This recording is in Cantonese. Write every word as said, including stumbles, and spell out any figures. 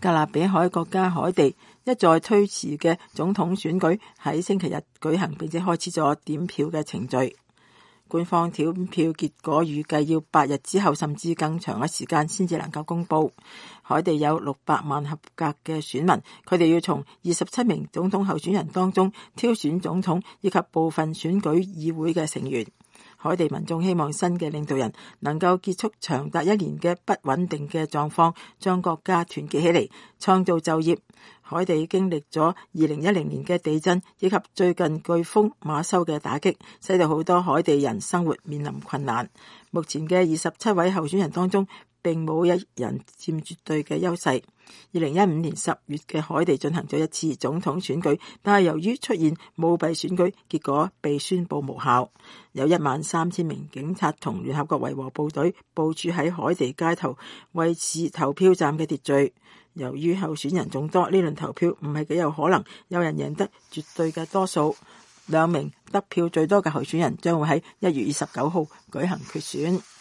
加勒比海國家海地一再推遲嘅總統選舉喺星期日舉行，並且開始咗點票嘅程序。官方點票結果預計要八日之後，甚至更長嘅時間先至能夠公布。海地有六百萬合格嘅選民，佢哋要從二十七名總統候選人當中挑選總統以及部分選舉議會嘅成員。海地民眾希望新嘅領導人能夠結束長達一年嘅不穩定嘅狀況，將國家團結起嚟，創造就業。海地經歷咗二零一零年嘅地震以及最近颶風馬修嘅打擊，使到好多海地人生活面臨困難。目前嘅二十七位候選人當中，並冇一人佔絕對嘅優勢。二零一五年十月嘅海地進行咗一次總統選舉，但係由於出現舞弊選舉，結果被宣布無效。有一萬三千名警察同聯合國維和部隊部署喺海地街頭，維持投票站嘅秩序。由於候選人眾多，呢輪投票唔係幾有可能有人贏得絕對嘅多數。兩名得票最多嘅候選人將會喺一月二十九號舉行決選。